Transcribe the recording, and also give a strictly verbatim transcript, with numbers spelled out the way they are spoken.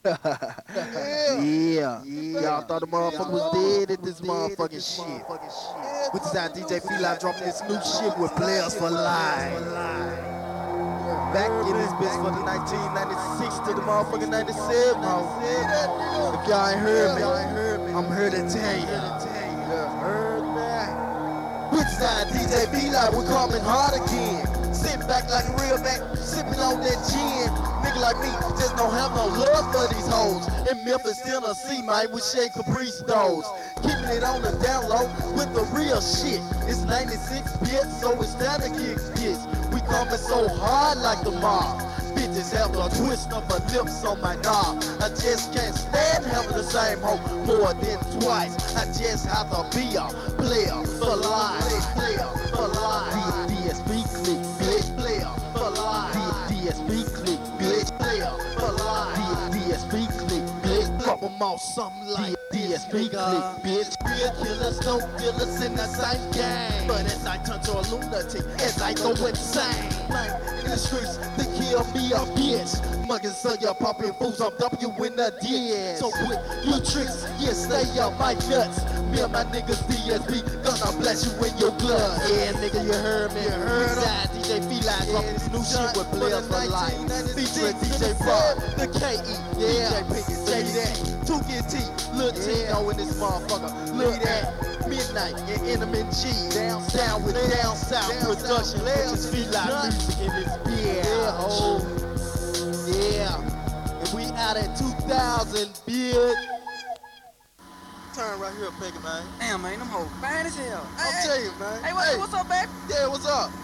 Yeah, y'all thought the motherfucker was dead at this motherfucking shit. Which is how D J Fila dropping this new shit with Players for Life. Back in this bitch for the nineteen ninety-six to the motherfucking ninety-seven, ho. If y'all ain't heard me, I'm here to tell you. Heard me? Which is how D J Fila, we coming hard again. Sitting back like a real man, sipping on that gin. Nigga like me just don't have no love for these hoes. In Memphis, Tennessee, man, with Shea Caprice dolls. Keeping it on the down low with the real shit. It's ninety-six bits, so it's time to kick this. We coming so hard like the mob. Bitches have a twist of her lips on my knob. I just can't stand having the same hoe more than twice. I just have to be a player for life. Player for life. D S P click, bitch. Player for life. D S P click, bitch. Player for life. D S P click, bitch. Drop them off something like D S P click, bitch. Real killers, no killers in the same game. But as I turn to a lunatic, as I go insane. Man, in the streets, they kill me a bitch. Mugging so you popping fools, I'm W in the D S. So quit you tricks, yeah, stay up my nuts. Me and my niggas D S P gonna bless you in your blood. Yeah, nigga, you heard me. You heard him. D J Fila dropping this new shit with Players for Life. Featuring D J Bob, the K E, yeah, D J Pink, J that, two K T, Lil Tino in this motherfucker. Look that. Midnight and Intimate G, down down with down south production. Let's Fila music in this bitch. Yeah, oh, yeah. And we out at two thousand, bitch. Turn right here, Peggy, man. Damn, man, them hoes fine as hell. I'll Hey, tell hey, you, man. hey, what, what's up, baby? Yeah, what's up?